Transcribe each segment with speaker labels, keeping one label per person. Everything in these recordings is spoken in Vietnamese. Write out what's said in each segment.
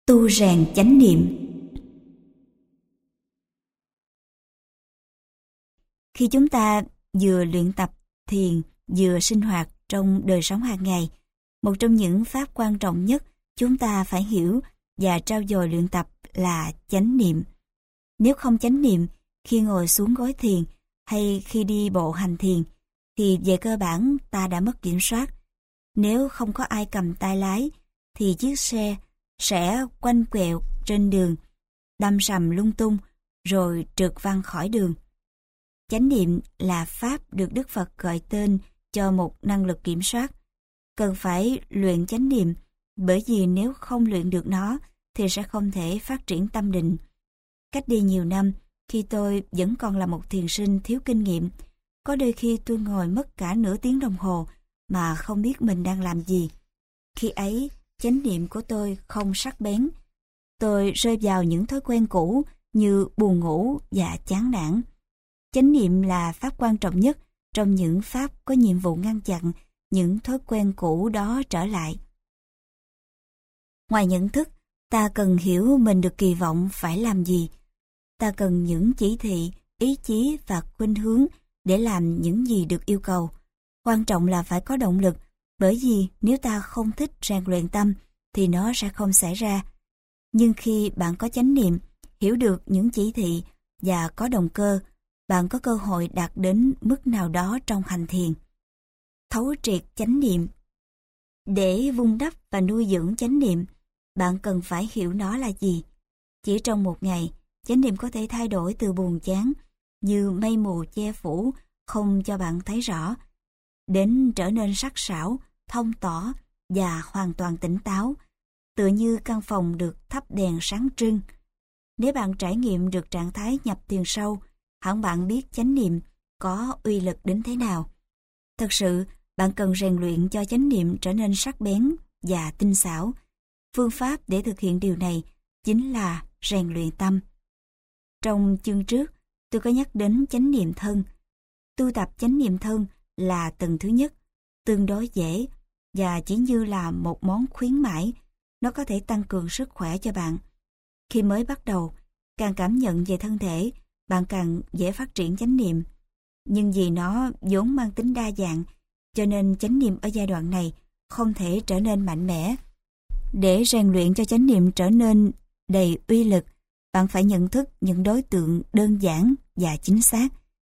Speaker 1: Tu rèn chánh niệm. Khi chúng ta vừa luyện tập thiền, vừa sinh hoạt trong đời sống hàng ngày, một trong những pháp quan trọng nhất chúng ta phải hiểu và trau dồi luyện tập là chánh niệm. Nếu không chánh niệm khi ngồi xuống gối thiền hay khi đi bộ hành thiền, thì về cơ bản ta đã mất kiểm soát. Nếu không có ai cầm tay lái, thì chiếc xe sẽ quanh quẹo trên đường, đâm sầm lung tung, rồi trượt văng khỏi đường. Chánh niệm là pháp được Đức Phật gọi tên cho một năng lực kiểm soát. Cần phải luyện chánh niệm, bởi vì nếu không luyện được nó, thì sẽ không thể phát triển tâm định. Cách đây nhiều năm, khi tôi vẫn còn là một thiền sinh thiếu kinh nghiệm, có đôi khi tôi ngồi mất cả nửa tiếng đồng hồ mà không biết mình đang làm gì. Khi ấy, chánh niệm của tôi không sắc bén. Tôi rơi vào những thói quen cũ như buồn ngủ và chán nản. Chánh niệm là pháp quan trọng nhất trong những pháp có nhiệm vụ ngăn chặn những thói quen cũ đó trở lại. Ngoài nhận thức, ta cần hiểu mình được kỳ vọng phải làm gì. Ta cần những chỉ thị, ý chí và khuynh hướng để làm những gì được yêu cầu. Quan trọng là phải có động lực, bởi vì nếu ta không thích rèn luyện tâm thì nó sẽ không xảy ra. Nhưng khi bạn có chánh niệm, hiểu được những chỉ thị và có động cơ, bạn có cơ hội đạt đến mức nào đó trong hành thiền. Thấu triệt chánh niệm. Để vun đắp và nuôi dưỡng chánh niệm, bạn cần phải hiểu nó là gì. Chỉ trong một ngày, chánh niệm có thể thay đổi từ buồn chán, như mây mù che phủ không cho bạn thấy rõ, đến trở nên sắc sảo, thông tỏ và hoàn toàn tỉnh táo, tựa như căn phòng được thắp đèn sáng trưng. Nếu bạn trải nghiệm được trạng thái nhập thiền sâu, hẳn bạn biết chánh niệm có uy lực đến thế nào. Thật sự, bạn cần rèn luyện cho chánh niệm trở nên sắc bén và tinh xảo. Phương pháp để thực hiện điều này chính là rèn luyện tâm. Trong chương trước, tôi có nhắc đến chánh niệm thân. Tu tập chánh niệm thân là tầng thứ nhất, tương đối dễ và chỉ như là một món khuyến mãi. Nó có thể tăng cường sức khỏe cho bạn. Khi mới bắt đầu, càng cảm nhận về thân thể, bạn càng dễ phát triển chánh niệm. Nhưng vì nó vốn mang tính đa dạng, cho nên chánh niệm ở giai đoạn này không thể trở nên mạnh mẽ. Để rèn luyện cho chánh niệm trở nên đầy uy lực, bạn phải nhận thức những đối tượng đơn giản và chính xác.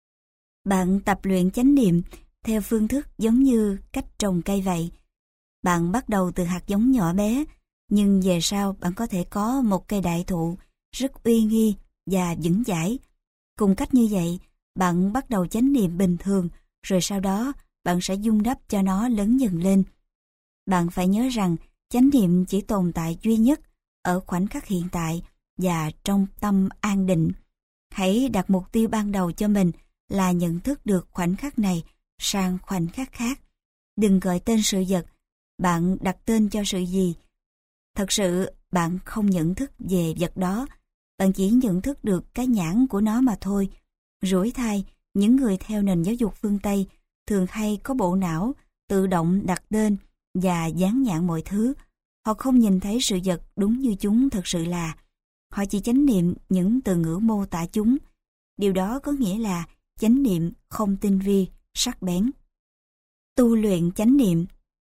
Speaker 1: Bạn tập luyện chánh niệm theo phương thức giống như cách trồng cây vậy. Bạn bắt đầu từ hạt giống nhỏ bé, nhưng về sau bạn có thể có một cây đại thụ rất uy nghi và vững chãi. Cùng cách như vậy, bạn bắt đầu chánh niệm bình thường, rồi sau đó bạn sẽ vun đắp cho nó lớn dần lên. Bạn phải nhớ rằng chánh niệm chỉ tồn tại duy nhất ở khoảnh khắc hiện tại và trong tâm an định. Hãy đặt mục tiêu ban đầu cho mình là nhận thức được khoảnh khắc này sang khoảnh khắc khác. Đừng gọi tên sự vật, bạn đặt tên cho sự gì. Thật sự bạn không nhận thức về vật đó, bạn chỉ nhận thức được cái nhãn của nó mà thôi. Rủi thay, những người theo nền giáo dục phương Tây thường hay có bộ não tự động đặt tên và dán nhãn mọi thứ. Họ không nhìn thấy sự vật đúng như chúng thật sự là. Họ chỉ chánh niệm những từ ngữ mô tả chúng. Điều đó có nghĩa là chánh niệm không tinh vi, sắc bén. Tu luyện chánh niệm.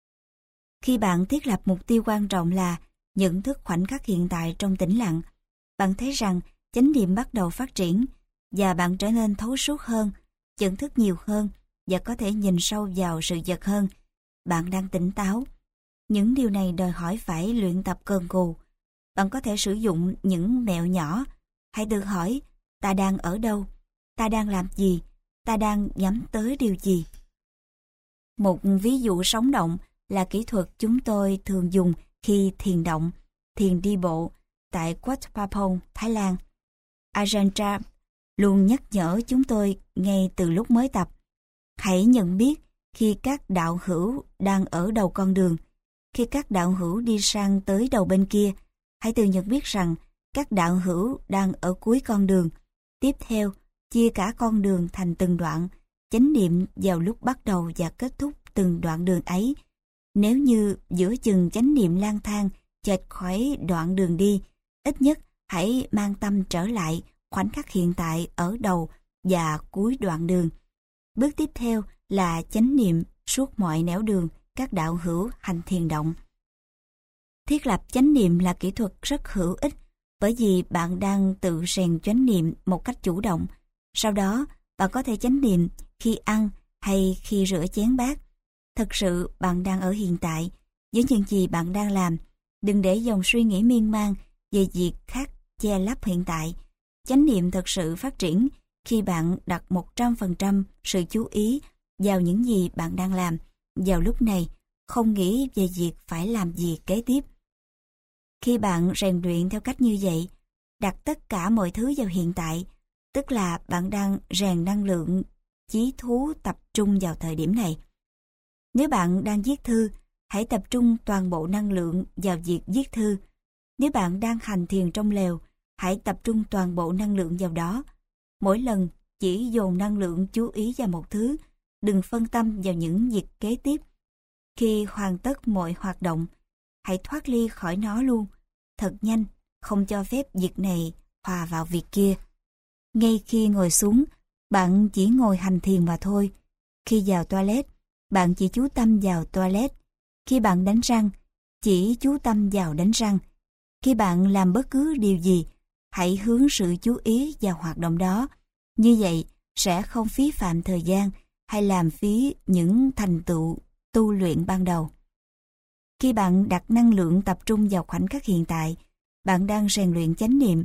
Speaker 1: Khi bạn thiết lập mục tiêu quan trọng là nhận thức khoảnh khắc hiện tại trong tĩnh lặng, bạn thấy rằng chánh niệm bắt đầu phát triển và bạn trở nên thấu suốt hơn, nhận thức nhiều hơn và có thể nhìn sâu vào sự vật hơn. Bạn đang tỉnh táo. Những điều này đòi hỏi phải luyện tập cần cù. Bạn có thể sử dụng những mẹo nhỏ. Hãy tự hỏi, ta đang ở đâu? Ta đang làm gì? Ta đang nhắm tới điều gì? Một ví dụ sống động là kỹ thuật chúng tôi thường dùng khi thiền động, thiền đi bộ tại Wat Pha, Thái Lan. Ajahn Chah luôn nhắc nhở chúng tôi ngay từ lúc mới tập. Hãy nhận biết khi các đạo hữu đang ở đầu con đường. Khi các đạo hữu đi sang tới đầu bên kia, hãy tự nhận biết rằng các đạo hữu đang ở cuối con đường. Tiếp theo, chia cả con đường thành từng đoạn, chánh niệm vào lúc bắt đầu và kết thúc từng đoạn đường ấy. Nếu như giữa chừng chánh niệm lang thang chệch khỏi đoạn đường đi. Ít nhất hãy mang tâm trở lại khoảnh khắc hiện tại ở đầu và cuối đoạn đường. Bước tiếp theo là chánh niệm suốt mọi nẻo đường các đạo hữu hành thiền động. Thiết lập chánh niệm là kỹ thuật rất hữu ích bởi vì bạn đang tự rèn chánh niệm một cách chủ động. Sau đó, bạn có thể chánh niệm khi ăn hay khi rửa chén bát. Thật sự bạn đang ở hiện tại với những gì bạn đang làm. Đừng để dòng suy nghĩ miên man về việc khác che lấp hiện tại. Chánh niệm thật sự phát triển khi bạn đặt 100% sự chú ý vào những gì bạn đang làm vào lúc này, không nghĩ về việc phải làm gì kế tiếp. Khi bạn rèn luyện theo cách như vậy, đặt tất cả mọi thứ vào hiện tại, tức là bạn đang rèn năng lượng chí thú tập trung vào thời điểm này. Nếu bạn đang viết thư, hãy tập trung toàn bộ năng lượng vào việc viết thư. Nếu bạn đang hành thiền trong lều, hãy tập trung toàn bộ năng lượng vào đó. Mỗi lần chỉ dồn năng lượng chú ý vào một thứ, đừng phân tâm vào những việc kế tiếp. Khi hoàn tất mọi hoạt động, hãy thoát ly khỏi nó luôn, thật nhanh, không cho phép việc này hòa vào việc kia. Ngay khi ngồi xuống, bạn chỉ ngồi hành thiền mà thôi. Khi vào toilet, bạn chỉ chú tâm vào toilet. Khi bạn đánh răng, chỉ chú tâm vào đánh răng. Khi bạn làm bất cứ điều gì, hãy hướng sự chú ý vào hoạt động đó. Như vậy sẽ không phí phạm thời gian hay làm phí những thành tựu tu luyện ban đầu. Khi bạn đặt năng lượng tập trung vào khoảnh khắc hiện tại, bạn đang rèn luyện chánh niệm.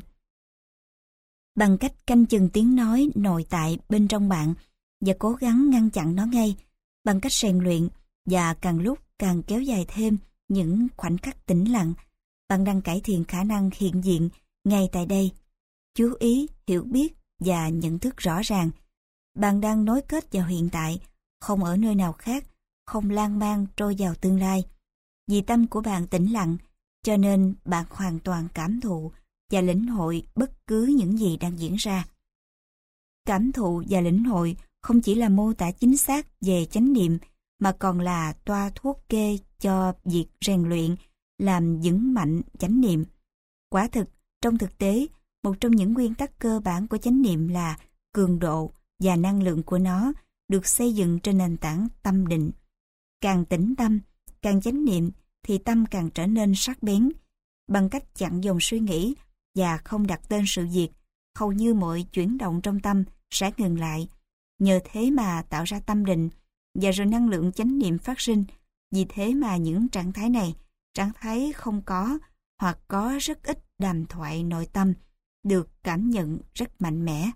Speaker 1: Bằng cách canh chừng tiếng nói nội tại bên trong bạn và cố gắng ngăn chặn nó ngay, bằng cách rèn luyện và càng lúc càng kéo dài thêm những khoảnh khắc tĩnh lặng, bạn đang cải thiện khả năng hiện diện ngay tại đây. Chú ý, hiểu biết và nhận thức rõ ràng. Bạn đang nối kết vào hiện tại, không ở nơi nào khác, không lan man trôi vào tương lai. Vì tâm của bạn tĩnh lặng, cho nên bạn hoàn toàn cảm thụ và lĩnh hội bất cứ những gì đang diễn ra. Cảm thụ và lĩnh hội không chỉ là mô tả chính xác về chánh niệm, mà còn là toa thuốc kê cho việc rèn luyện, làm vững mạnh chánh niệm. Quả thực, trong thực tế, một trong những nguyên tắc cơ bản của chánh niệm là cường độ và năng lượng của nó được xây dựng trên nền tảng tâm định. Càng tĩnh tâm, càng chánh niệm thì tâm càng trở nên sắc bén. Bằng cách chặn dòng suy nghĩ và không đặt tên sự việc, hầu như mọi chuyển động trong tâm sẽ ngừng lại. Nhờ thế mà tạo ra tâm định và rồi năng lượng chánh niệm phát sinh. Vì thế mà những trạng thái này, trạng thái không có hoặc có rất ít đàm thoại nội tâm, được cảm nhận rất mạnh mẽ.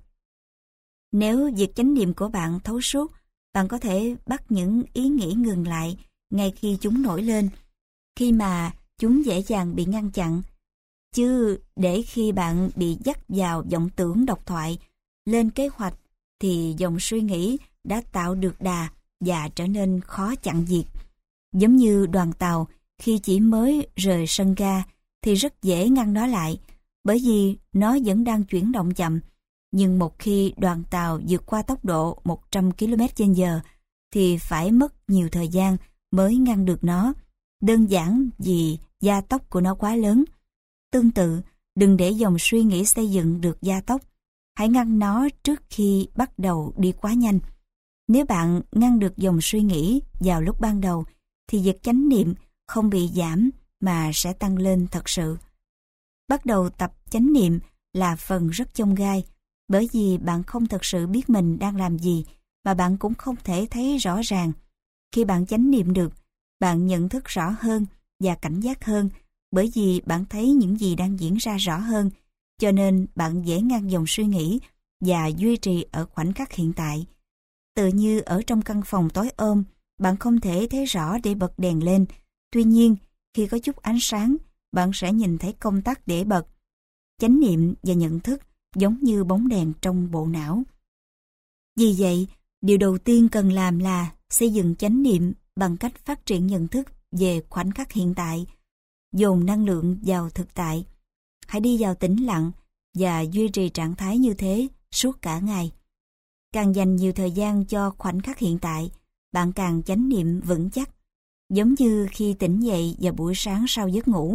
Speaker 1: Nếu việc chánh niệm của bạn thấu suốt, bạn có thể bắt những ý nghĩ ngừng lại ngay khi chúng nổi lên, khi mà chúng dễ dàng bị ngăn chặn. Chứ để khi bạn bị dắt vào vọng tưởng độc thoại, lên kế hoạch, thì dòng suy nghĩ đã tạo được đà và trở nên khó chặn diệt. Giống như đoàn tàu, khi chỉ mới rời sân ga thì rất dễ ngăn nó lại, bởi vì nó vẫn đang chuyển động chậm. Nhưng một khi đoàn tàu vượt qua tốc độ 100 km/h thì phải mất nhiều thời gian mới ngăn được nó, đơn giản vì gia tốc của nó quá lớn. Tương tự, đừng để dòng suy nghĩ xây dựng được gia tốc. Hãy ngăn nó trước khi bắt đầu đi quá nhanh. Nếu bạn ngăn được dòng suy nghĩ vào lúc ban đầu, thì việc chánh niệm không bị giảm mà sẽ tăng lên thật sự. Bắt đầu tập chánh niệm là phần rất chông gai, bởi vì bạn không thật sự biết mình đang làm gì, mà bạn cũng không thể thấy rõ ràng. Khi bạn chánh niệm được, bạn nhận thức rõ hơn và cảnh giác hơn, bởi vì bạn thấy những gì đang diễn ra rõ hơn, cho nên bạn dễ ngăn dòng suy nghĩ và duy trì ở khoảnh khắc hiện tại. Tự như ở trong căn phòng tối ôm, bạn không thể thấy rõ để bật đèn lên. Tuy nhiên, khi có chút ánh sáng, bạn sẽ nhìn thấy công tắc để bật. Chánh niệm và nhận thức giống như bóng đèn trong bộ não. Vì vậy, điều đầu tiên cần làm là xây dựng chánh niệm bằng cách phát triển nhận thức về khoảnh khắc hiện tại, dồn năng lượng vào thực tại. Hãy đi vào tĩnh lặng và duy trì trạng thái như thế suốt cả ngày. Càng dành nhiều thời gian cho khoảnh khắc hiện tại, bạn càng chánh niệm vững chắc. Giống như khi tỉnh dậy vào buổi sáng sau giấc ngủ,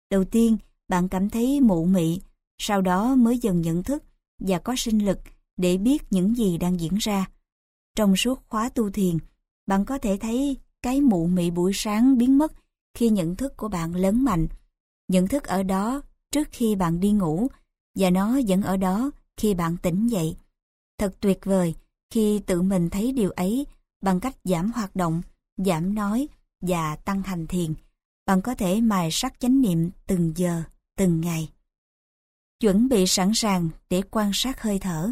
Speaker 1: Đầu tiên, bạn cảm thấy mụ mị, sau đó mới dần nhận thức và có sinh lực để biết những gì đang diễn ra. Trong suốt khóa tu thiền, bạn có thể thấy cái mụ mị buổi sáng biến mất khi nhận thức của bạn lớn mạnh. Nhận thức ở đó trước khi bạn đi ngủ và nó vẫn ở đó khi bạn tỉnh dậy. Thật tuyệt vời khi tự mình thấy điều ấy bằng cách giảm hoạt động, giảm nói và tăng hành thiền. Bạn có thể mài sắc chánh niệm từng giờ, từng ngày. Chuẩn bị sẵn sàng để quan sát hơi thở.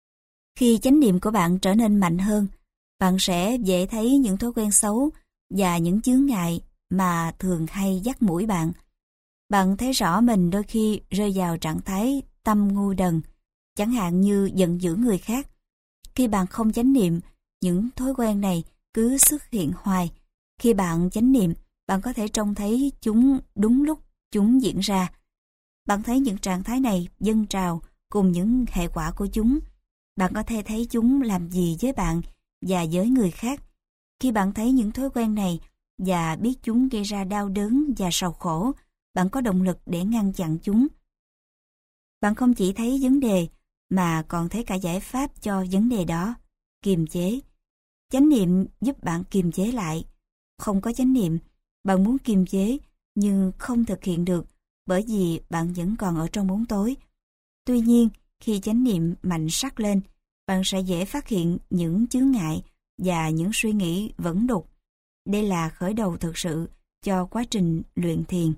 Speaker 1: Khi chánh niệm của bạn trở nên mạnh hơn, bạn sẽ dễ thấy những thói quen xấu và những chướng ngại mà thường hay dắt mũi bạn. Bạn thấy rõ mình đôi khi rơi vào trạng thái tâm ngu đần, chẳng hạn như giận dữ người khác. Khi bạn không chánh niệm, những thói quen này cứ xuất hiện hoài. Khi bạn chánh niệm, bạn có thể trông thấy chúng đúng lúc chúng diễn ra. Bạn thấy những trạng thái này dâng trào cùng những hệ quả của chúng. Bạn có thể thấy chúng làm gì với bạn và với người khác. Khi bạn thấy những thói quen này và biết chúng gây ra đau đớn và sầu khổ, bạn có động lực để ngăn chặn chúng. Bạn không chỉ thấy vấn đề mà còn thấy cả giải pháp cho vấn đề đó. Kiềm chế. Chánh niệm giúp bạn kiềm chế lại. Không có chánh niệm, bạn muốn kiềm chế nhưng không thực hiện được bởi vì bạn vẫn còn ở trong bóng tối. Tuy nhiên, khi chánh niệm mạnh sắc lên, bạn sẽ dễ phát hiện những chướng ngại và những suy nghĩ vẫn đục. Đây là khởi đầu thực sự cho quá trình luyện thiền.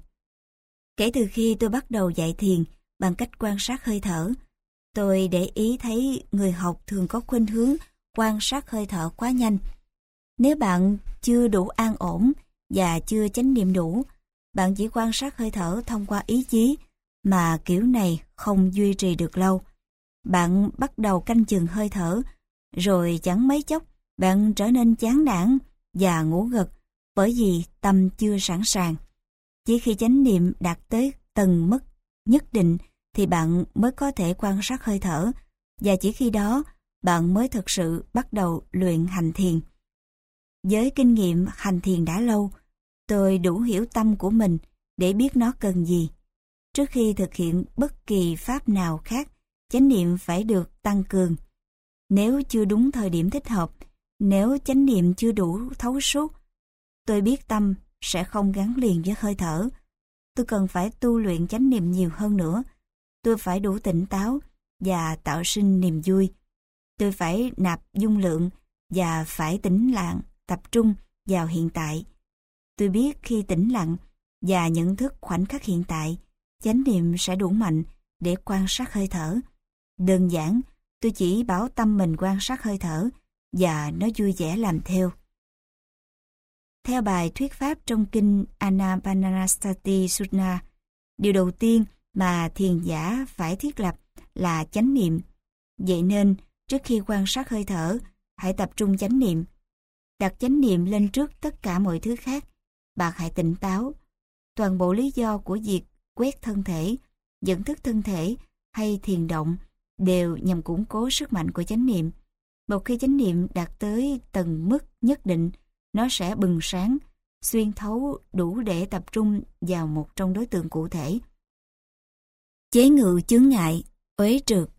Speaker 1: Kể từ khi tôi bắt đầu dạy thiền bằng cách quan sát hơi thở, tôi để ý thấy người học thường có khuynh hướng quan sát hơi thở quá nhanh. Nếu bạn chưa đủ an ổn và chưa chánh niệm đủ, bạn chỉ quan sát hơi thở thông qua ý chí, mà kiểu này không duy trì được lâu. Bạn bắt đầu canh chừng hơi thở, rồi chẳng mấy chốc bạn trở nên chán nản và ngủ gật bởi vì tâm chưa sẵn sàng. Chỉ khi chánh niệm đạt tới tầng mức nhất định thì bạn mới có thể quan sát hơi thở, và chỉ khi đó bạn mới thực sự bắt đầu luyện hành thiền. Với kinh nghiệm hành thiền đã lâu, tôi đủ hiểu tâm của mình để biết nó cần gì. Trước khi thực hiện bất kỳ pháp nào khác, chánh niệm phải được tăng cường. Nếu chưa đúng thời điểm thích hợp, nếu chánh niệm chưa đủ thấu suốt, tôi biết tâm sẽ không gắn liền với hơi thở. Tôi cần phải tu luyện chánh niệm nhiều hơn nữa. Tôi phải đủ tỉnh táo và tạo sinh niềm vui. Tôi phải nạp dung lượng và phải tĩnh lặng, tập trung vào hiện tại. Tôi biết khi tĩnh lặng và nhận thức khoảnh khắc hiện tại, chánh niệm sẽ đủ mạnh để quan sát hơi thở. Đơn giản, tôi chỉ bảo tâm mình quan sát hơi thở và nó vui vẻ làm theo. Theo bài thuyết pháp trong kinh Anapanasati Sutta, điều đầu tiên mà thiền giả phải thiết lập là chánh niệm. Vậy nên, trước khi quan sát hơi thở, hãy tập trung chánh niệm. Đặt chánh niệm lên trước tất cả mọi thứ khác. Bạn hãy tỉnh táo. Toàn bộ lý do của việc quét thân thể, nhận thức thân thể hay thiền động đều nhằm củng cố sức mạnh của chánh niệm. Một khi chánh niệm đạt tới tầng mức nhất định, nó sẽ bừng sáng, xuyên thấu đủ để tập trung vào một trong đối tượng cụ thể. Chế ngự chướng ngại, uế trượt.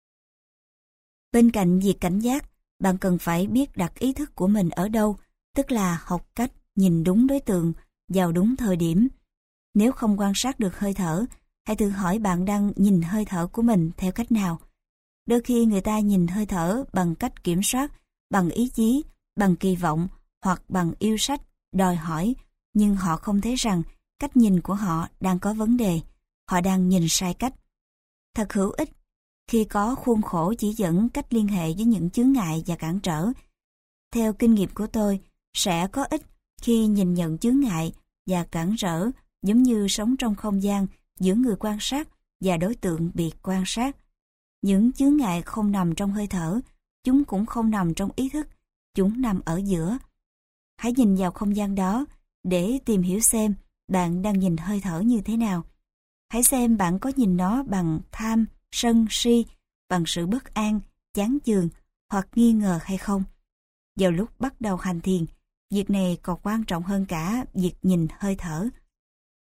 Speaker 1: Bên cạnh việc cảnh giác, bạn cần phải biết đặt ý thức của mình ở đâu, tức là học cách nhìn đúng đối tượng vào đúng thời điểm. Nếu không quan sát được hơi thở, hãy tự hỏi bạn đang nhìn hơi thở của mình theo cách nào. Đôi khi người ta nhìn hơi thở bằng cách kiểm soát, bằng ý chí, bằng kỳ vọng hoặc bằng yêu sách, đòi hỏi, nhưng họ không thấy rằng cách nhìn của họ đang có vấn đề, họ đang nhìn sai cách. Thật hữu ích khi có khuôn khổ chỉ dẫn cách liên hệ với những chướng ngại và cản trở. Theo kinh nghiệm của tôi, sẽ có ích khi nhìn nhận chướng ngại và cản trở giống như sống trong không gian giữa người quan sát và đối tượng bị quan sát. Những chướng ngại không nằm trong hơi thở, chúng cũng không nằm trong ý thức, chúng nằm ở giữa. Hãy nhìn vào không gian đó để tìm hiểu xem bạn đang nhìn hơi thở như thế nào. Hãy xem bạn có nhìn nó bằng tham, sân, si, bằng sự bất an, chán chường hoặc nghi ngờ hay không. Vào lúc bắt đầu hành thiền, việc này còn quan trọng hơn cả việc nhìn hơi thở.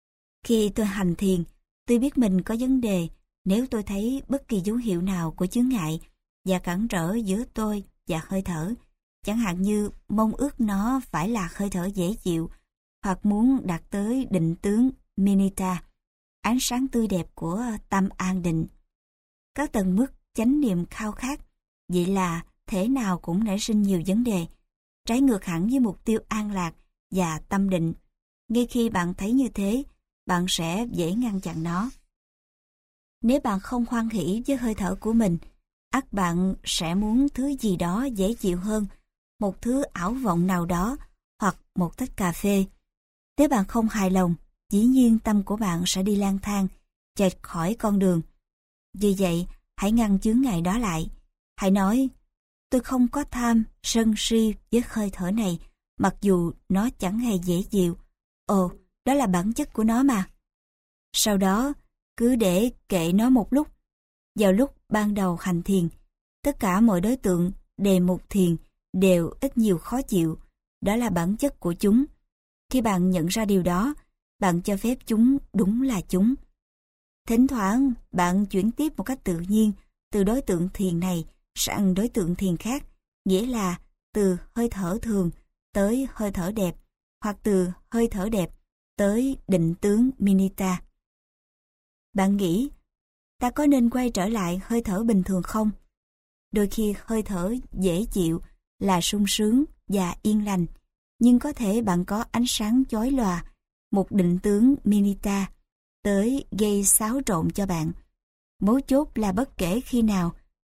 Speaker 1: Khi tôi hành thiền, tôi biết mình có vấn đề nếu tôi thấy bất kỳ dấu hiệu nào của chướng ngại và cản trở giữa tôi và hơi thở, chẳng hạn như mong ước nó phải là hơi thở dễ chịu, hoặc muốn đạt tới định tướng Minita, ánh sáng tươi đẹp của tâm an định. Các tầng mức chánh niệm khao khát, vậy là thể nào cũng nảy sinh nhiều vấn đề, trái ngược hẳn với mục tiêu an lạc và tâm định. Ngay khi bạn thấy như thế, bạn sẽ dễ ngăn chặn nó. Nếu bạn không hoan hỷ với hơi thở của mình, ắt bạn sẽ muốn thứ gì đó dễ chịu hơn, một thứ ảo vọng nào đó, hoặc một tách cà phê. Nếu bạn không hài lòng, dĩ nhiên tâm của bạn sẽ đi lang thang, chệch khỏi con đường. Vì vậy, hãy ngăn chướng ngại đó lại. Hãy nói, tôi không có tham, sân si với hơi thở này, mặc dù nó chẳng hề dễ chịu. Ồ, đó là bản chất của nó mà. Sau đó, cứ để kệ nó một lúc. Vào lúc ban đầu hành thiền, tất cả mọi đối tượng, đề mục thiền đều ít nhiều khó chịu. Đó là bản chất của chúng. Khi bạn nhận ra điều đó, bạn cho phép chúng đúng là chúng. Thỉnh thoảng, bạn chuyển tiếp một cách tự nhiên từ đối tượng thiền này sang đối tượng thiền khác, nghĩa là từ hơi thở thường tới hơi thở đẹp, hoặc từ hơi thở đẹp tới định tướng Minita. Bạn nghĩ, ta có nên quay trở lại hơi thở bình thường không? Đôi khi hơi thở dễ chịu là sung sướng và yên lành, nhưng có thể bạn có ánh sáng chói lòa, một định tướng Minita, tới gây xáo trộn cho bạn. Mấu chốt là bất kể khi nào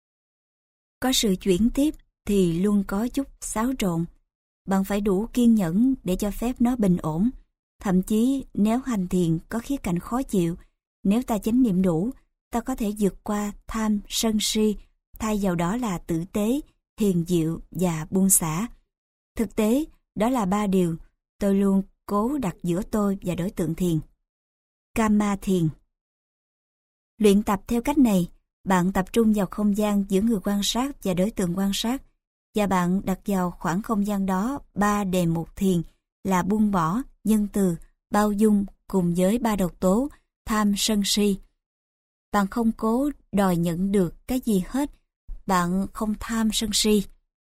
Speaker 1: có sự chuyển tiếp thì luôn có chút xáo trộn. Bạn phải đủ kiên nhẫn để cho phép nó bình ổn. Thậm chí nếu hành thiền có khía cạnh khó chịu, nếu ta chánh niệm đủ, ta có thể vượt qua tham, sân si, thay vào đó là tử tế, hiền diệu và buông xả. Thực tế, đó là 3 điều tôi luôn cố đặt giữa tôi và đối tượng thiền. Kama thiền. Luyện tập theo cách này, bạn tập trung vào không gian giữa người quan sát và đối tượng quan sát, và bạn đặt vào khoảng không gian đó 3 đề mục thiền là buông bỏ, nhân từ, bao dung cùng với 3 độc tố tham, sân si. Bạn không cố đòi nhận được cái gì hết, bạn không tham sân si.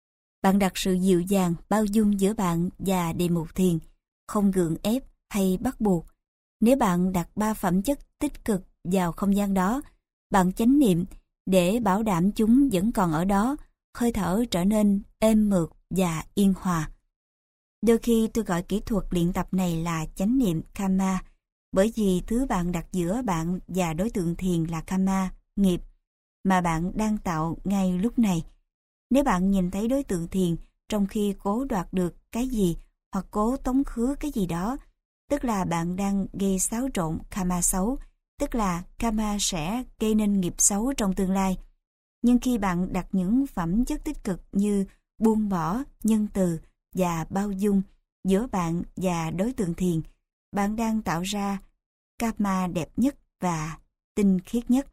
Speaker 1: Bạn đặt sự dịu dàng, bao dung giữa bạn và đề mục thiền, không gượng ép hay bắt buộc. Nếu bạn đặt 3 phẩm chất tích cực vào không gian đó, bạn chánh niệm để bảo đảm chúng vẫn còn ở đó, hơi thở trở nên êm mượt và yên hòa. Đôi khi tôi gọi kỹ thuật luyện tập này là chánh niệm Kama, bởi vì thứ bạn đặt giữa bạn và đối tượng thiền là Kama, nghiệp, mà bạn đang tạo ngay lúc này. Nếu bạn nhìn thấy đối tượng thiền trong khi cố đoạt được cái gì hoặc cố tống khứ cái gì đó, tức là bạn đang gây xáo trộn Kama xấu, tức là Kama sẽ gây nên nghiệp xấu trong tương lai. Nhưng khi bạn đặt những phẩm chất tích cực như buông bỏ, nhân từ và bao dung giữa bạn và đối tượng thiền, bạn đang tạo ra Kama đẹp nhất và tinh khiết nhất.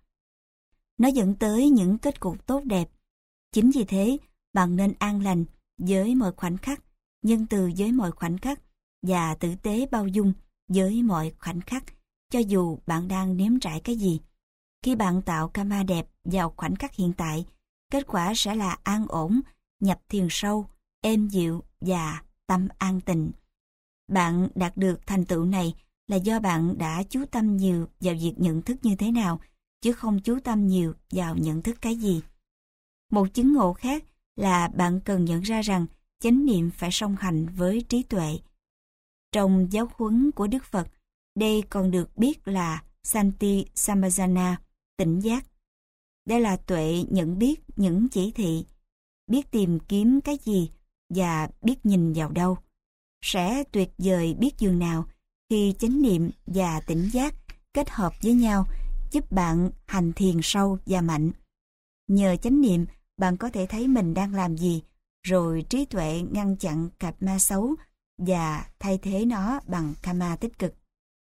Speaker 1: Nó dẫn tới những kết cục tốt đẹp. Chính vì thế, bạn nên an lành với mọi khoảnh khắc, nhân từ với mọi khoảnh khắc và tử tế bao dung với mọi khoảnh khắc, cho dù bạn đang nếm trải cái gì. Khi bạn tạo Kama đẹp vào khoảnh khắc hiện tại, kết quả sẽ là an ổn, nhập thiền sâu, êm dịu và tâm an tịnh. Bạn đạt được thành tựu này là do bạn đã chú tâm nhiều vào việc nhận thức như thế nào, chứ không chú tâm nhiều vào nhận thức cái gì. Một chứng ngộ khác là bạn cần nhận ra rằng chánh niệm phải song hành với trí tuệ. Trong giáo huấn của Đức Phật, đây còn được biết là Santi Samajana, tỉnh giác. Đây là tuệ nhận biết những chỉ thị, biết tìm kiếm cái gì và biết nhìn vào đâu. Sẽ tuyệt vời biết dường nào khi chánh niệm và tỉnh giác kết hợp với nhau, giúp bạn hành thiền sâu và mạnh. Nhờ chánh niệm, bạn có thể thấy mình đang làm gì, rồi trí tuệ ngăn chặn Kama xấu và thay thế nó bằng Kama tích cực.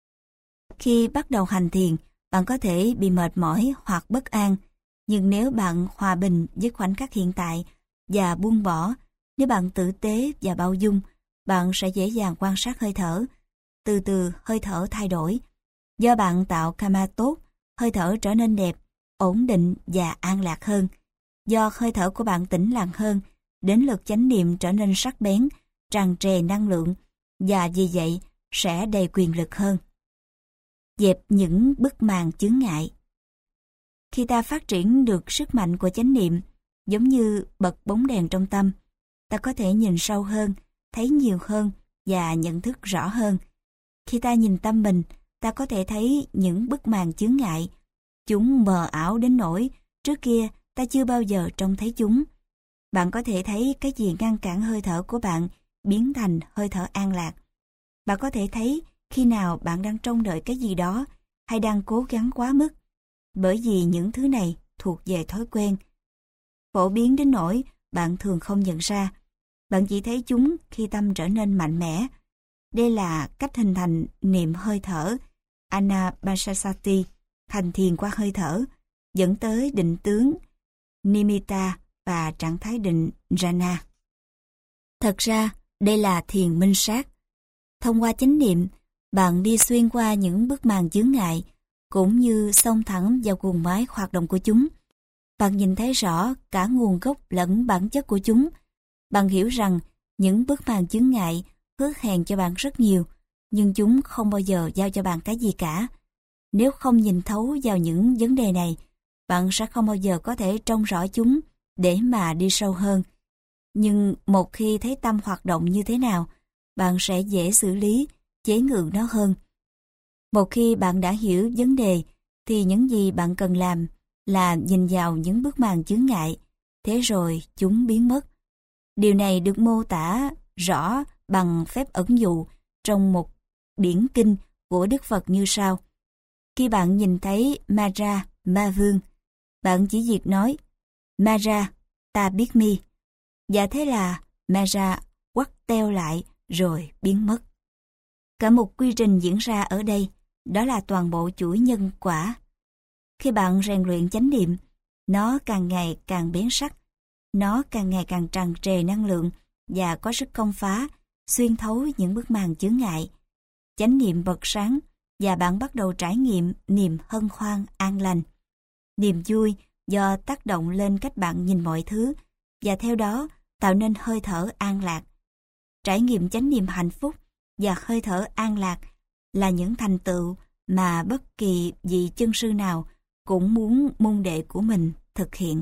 Speaker 1: Khi bắt đầu hành thiền, bạn có thể bị mệt mỏi hoặc bất an, nhưng nếu bạn hòa bình với khoảnh khắc hiện tại và buông bỏ, nếu bạn tử tế và bao dung, bạn sẽ dễ dàng quan sát hơi thở. Từ từ hơi thở thay đổi. Do bạn tạo karma tốt, hơi thở trở nên đẹp, ổn định và an lạc hơn. Do hơi thở của bạn tĩnh lặng hơn, đến lượt chánh niệm trở nên sắc bén, tràn trề năng lượng, và vì vậy sẽ đầy quyền lực hơn. Dẹp những bức màn chướng ngại. Khi ta phát triển được sức mạnh của chánh niệm, giống như bật bóng đèn trong tâm, ta có thể nhìn sâu hơn, thấy nhiều hơn và nhận thức rõ hơn. Khi ta nhìn tâm mình, ta có thể thấy những bức màn chướng ngại. Chúng mờ ảo đến nỗi trước kia ta chưa bao giờ trông thấy chúng. Bạn có thể thấy cái gì ngăn cản hơi thở của bạn biến thành hơi thở an lạc. Bạn có thể thấy khi nào bạn đang trông đợi cái gì đó hay đang cố gắng quá mức. Bởi vì những thứ này thuộc về thói quen. Phổ biến đến nỗi bạn thường không nhận ra. Bạn chỉ thấy chúng khi tâm trở nên mạnh mẽ. Đây là cách hình thành niệm hơi thở, Anapanasati, hành thiền qua hơi thở, dẫn tới định tướng, Nimitta và trạng thái định Jhana. Thật ra, đây là thiền minh sát. Thông qua chánh niệm, bạn đi xuyên qua những bức màn chướng ngại, cũng như xông thẳng vào guồng máy hoạt động của chúng. Bạn nhìn thấy rõ cả nguồn gốc lẫn bản chất của chúng. Bạn hiểu rằng những bức màn chướng ngại hứa hẹn cho bạn rất nhiều, nhưng chúng không bao giờ giao cho bạn cái gì cả. Nếu không nhìn thấu vào những vấn đề này, bạn sẽ không bao giờ có thể trông rõ chúng để mà đi sâu hơn. Nhưng một khi thấy tâm hoạt động như thế nào, bạn sẽ dễ xử lý, chế ngự nó hơn. Một khi bạn đã hiểu vấn đề, thì những gì bạn cần làm là nhìn vào những bức màn chướng ngại, thế rồi chúng biến mất. Điều này được mô tả rõ bằng phép ẩn dụ trong một điển kinh của Đức Phật như sau. Khi bạn nhìn thấy Mara, ma vương, bạn chỉ việc nói, Mara, ta biết mi. Và thế là Mara quắt teo lại rồi biến mất. Cả một quy trình diễn ra ở đây, đó là toàn bộ chuỗi nhân quả. Khi bạn rèn luyện chánh niệm, nó càng ngày càng bén sắc, nó càng ngày càng tràn trề năng lượng và có sức công phá, xuyên thấu những bức màn chướng ngại. Chánh niệm bật sáng và bạn bắt đầu trải nghiệm niềm hân hoan an lành. Niềm vui do tác động lên cách bạn nhìn mọi thứ và theo đó tạo nên hơi thở an lạc. Trải nghiệm chánh niệm hạnh phúc và hơi thở an lạc là những thành tựu mà bất kỳ vị chân sư nào cũng muốn môn đệ của mình thực hiện.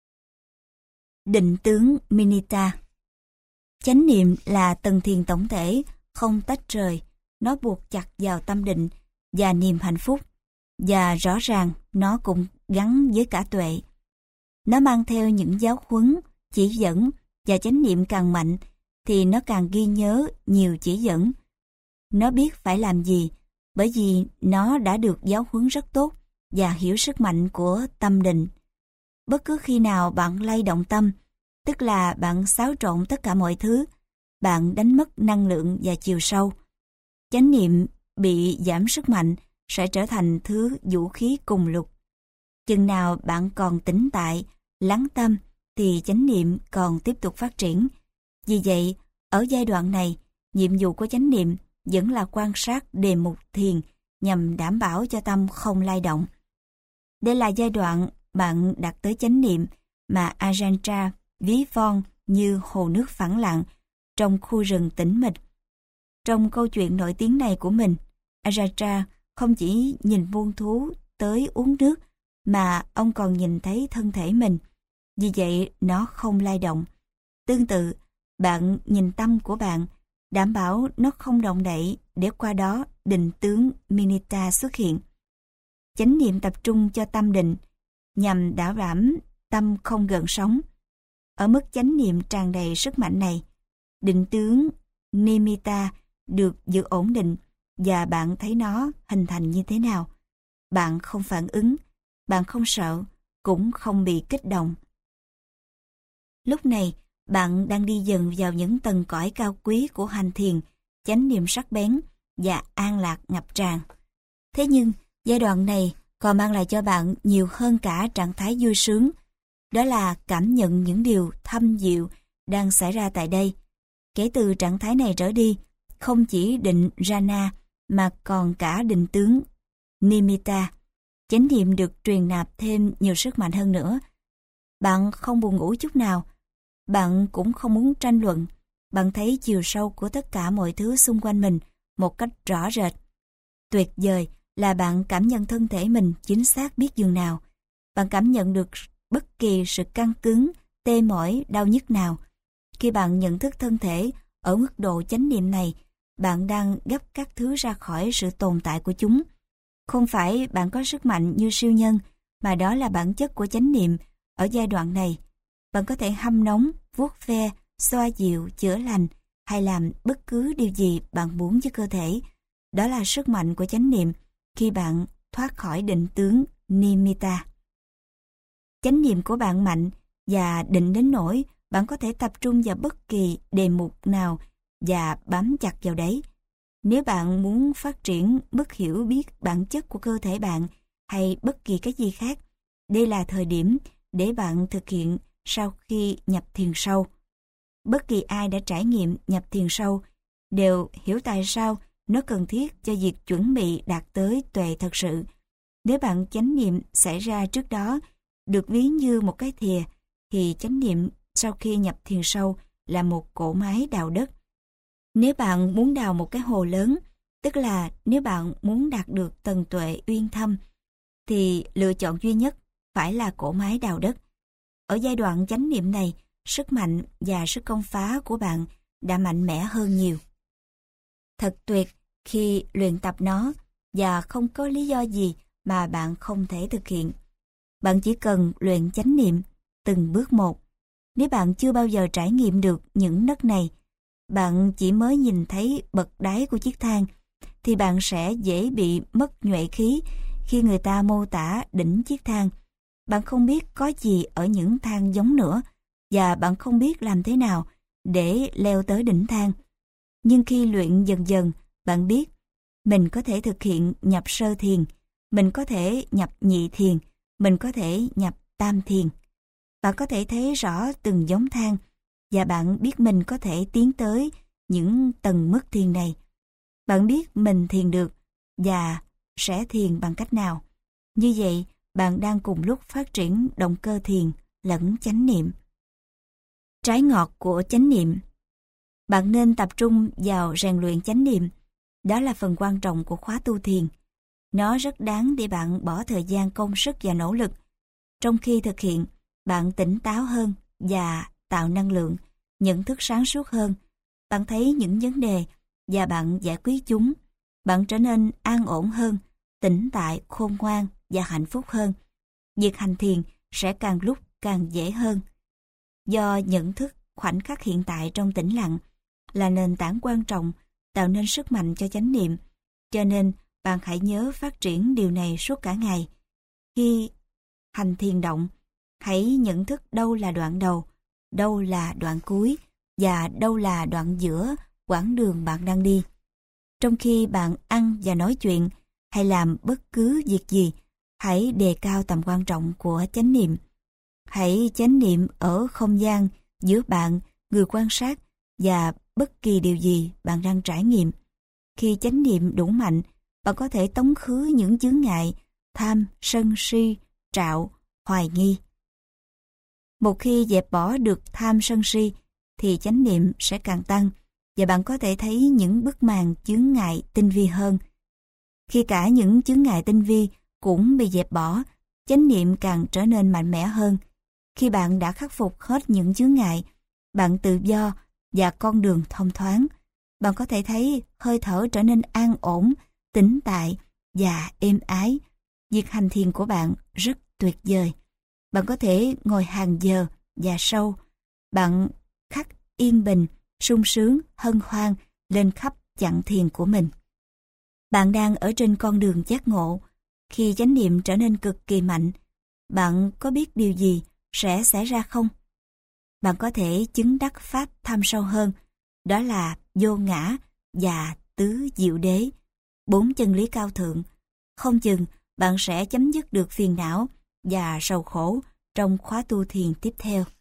Speaker 1: Định tướng Nimitta. Chánh niệm là tầng thiền tổng thể, không tách rời, nó buộc chặt vào tâm định và niềm hạnh phúc, và rõ ràng nó cũng gắn với cả tuệ. Nó mang theo những giáo huấn, chỉ dẫn, và chánh niệm càng mạnh thì nó càng ghi nhớ nhiều chỉ dẫn. Nó biết phải làm gì, bởi vì nó đã được giáo huấn rất tốt và hiểu sức mạnh của tâm định. Bất cứ khi nào bạn lay động tâm, tức là bạn xáo trộn tất cả mọi thứ, bạn đánh mất năng lượng và chiều sâu. Chánh niệm bị giảm sức mạnh sẽ trở thành thứ vũ khí cùng lục. Chừng nào bạn còn tĩnh tại, lắng tâm, thì chánh niệm còn tiếp tục phát triển. Vì vậy, ở giai đoạn này, nhiệm vụ của chánh niệm vẫn là quan sát đề mục thiền nhằm đảm bảo cho tâm không lay động. Đây là giai đoạn bạn đạt tới chánh niệm mà Ajahn ví von như hồ nước phẳng lặng trong khu rừng tĩnh mịch. Trong câu chuyện nổi tiếng này của mình, Ajahn không chỉ nhìn muôn thú tới uống nước, mà ông còn nhìn thấy thân thể mình. Vì vậy, nó không lay động. Tương tự, bạn nhìn tâm của bạn, đảm bảo nó không động đậy để qua đó định tướng Nimitta xuất hiện. Chánh niệm tập trung cho tâm định, nhằm đảm bảo tâm không gợn sóng. Ở mức chánh niệm tràn đầy sức mạnh này, định tướng Nimitta được giữ ổn định và bạn thấy nó hình thành như thế nào. Bạn không phản ứng, bạn không sợ, cũng không bị kích động. Lúc này, bạn đang đi dần vào những tầng cõi cao quý của hành thiền, chánh niệm sắc bén và an lạc ngập tràn. Thế nhưng, giai đoạn này còn mang lại cho bạn nhiều hơn cả trạng thái vui sướng. Đó là cảm nhận những điều thâm diệu đang xảy ra tại đây. Kể từ trạng thái này trở đi, không chỉ định Jhana mà còn cả định tướng nimitta. Chánh niệm được truyền nạp thêm nhiều sức mạnh hơn nữa. Bạn không buồn ngủ chút nào. Bạn cũng không muốn tranh luận. Bạn thấy chiều sâu của tất cả mọi thứ xung quanh mình một cách rõ rệt. Tuyệt vời là bạn cảm nhận thân thể mình chính xác biết dường nào. Bạn cảm nhận được bất kỳ sự căng cứng, tê mỏi, đau nhức nào. Khi bạn nhận thức thân thể ở mức độ chánh niệm này, bạn đang gấp các thứ ra khỏi sự tồn tại của chúng. Không phải bạn có sức mạnh như siêu nhân, mà đó là bản chất của chánh niệm ở giai đoạn này. Bạn có thể hâm nóng, vuốt ve, xoa dịu, chữa lành hay làm bất cứ điều gì bạn muốn với cơ thể. Đó là sức mạnh của chánh niệm khi bạn thoát khỏi định tướng nimitta. Chánh niệm của bạn mạnh và định đến nỗi bạn có thể tập trung vào bất kỳ đề mục nào và bám chặt vào đấy. Nếu bạn muốn phát triển mức hiểu biết bản chất của cơ thể bạn hay bất kỳ cái gì khác, đây là thời điểm để bạn thực hiện sau khi nhập thiền sâu. Bất kỳ ai đã trải nghiệm nhập thiền sâu đều hiểu tại sao nó cần thiết cho việc chuẩn bị đạt tới tuệ thật sự. Nếu bạn chánh niệm xảy ra trước đó được ví như một cái thìa, thì chánh niệm sau khi nhập thiền sâu là một cỗ máy đào đất. Nếu bạn muốn đào một cái hồ lớn, tức là nếu bạn muốn đạt được tầng tuệ uyên thâm, thì lựa chọn duy nhất phải là cỗ máy đào đất. Ở giai đoạn chánh niệm này, sức mạnh và sức công phá của bạn đã mạnh mẽ hơn nhiều. Thật tuyệt khi luyện tập nó và không có lý do gì mà bạn không thể thực hiện. Bạn chỉ cần luyện chánh niệm từng bước một. Nếu bạn chưa bao giờ trải nghiệm được những nấc này, bạn chỉ mới nhìn thấy bậc đáy của chiếc thang, thì bạn sẽ dễ bị mất nhuệ khí khi người ta mô tả đỉnh chiếc thang. Bạn không biết có gì ở những thang giống nữa, và bạn không biết làm thế nào để leo tới đỉnh thang. Nhưng khi luyện dần dần, bạn biết mình có thể thực hiện nhập sơ thiền, mình có thể nhập nhị thiền, mình có thể nhập tam thiền. Bạn có thể thấy rõ từng giống thang, và bạn biết mình có thể tiến tới những tầng mức thiền này. Bạn biết mình thiền được và sẽ thiền bằng cách nào. Như vậy, bạn đang cùng lúc phát triển động cơ thiền lẫn chánh niệm. Trái ngọt của chánh niệm. Bạn nên tập trung vào rèn luyện chánh niệm. Đó là phần quan trọng của khóa tu thiền. Nó rất đáng để bạn bỏ thời gian, công sức và nỗ lực. Trong khi thực hiện, bạn tỉnh táo hơn và tạo năng lượng, nhận thức sáng suốt hơn. Bạn thấy những vấn đề và bạn giải quyết chúng. Bạn trở nên an ổn hơn, tĩnh tại, khôn ngoan và hạnh phúc hơn. Việc hành thiền sẽ càng lúc càng dễ hơn. Do nhận thức khoảnh khắc hiện tại trong tĩnh lặng là nền tảng quan trọng tạo nên sức mạnh cho chánh niệm, cho nên bạn hãy nhớ phát triển điều này suốt cả ngày. Khi hành thiền động, hãy nhận thức đâu là đoạn đầu, đâu là đoạn cuối và đâu là đoạn giữa quãng đường bạn đang đi. Trong khi bạn ăn và nói chuyện hay làm bất cứ việc gì, hãy đề cao tầm quan trọng của chánh niệm. Hãy chánh niệm ở không gian giữa bạn, người quan sát và bất kỳ điều gì bạn đang trải nghiệm. Khi chánh niệm đủ mạnh, bạn có thể tống khứ những chướng ngại tham, sân si, trạo, hoài nghi. Một khi dẹp bỏ được tham sân si, thì chánh niệm sẽ càng tăng và bạn có thể thấy những bức màn chướng ngại tinh vi hơn. Khi cả những chướng ngại tinh vi cũng bị dẹp bỏ, chánh niệm càng trở nên mạnh mẽ hơn. Khi bạn đã khắc phục hết những chướng ngại, bạn tự do và con đường thông thoáng. Bạn có thể thấy hơi thở trở nên an ổn, tĩnh tại và êm ái. Việc hành thiền của bạn rất tuyệt vời. Bạn có thể ngồi hàng giờ và sâu. Bạn khắc yên bình, sung sướng, hân hoan lên khắp chặng thiền của mình. Bạn đang ở trên con đường giác ngộ. Khi chánh niệm trở nên cực kỳ mạnh, bạn có biết điều gì sẽ xảy ra không? Bạn có thể chứng đắc pháp thâm sâu hơn, đó là vô ngã và tứ diệu đế, 4 chân lý cao thượng. Không chừng bạn sẽ chấm dứt được phiền não và sầu khổ trong khóa tu thiền tiếp theo.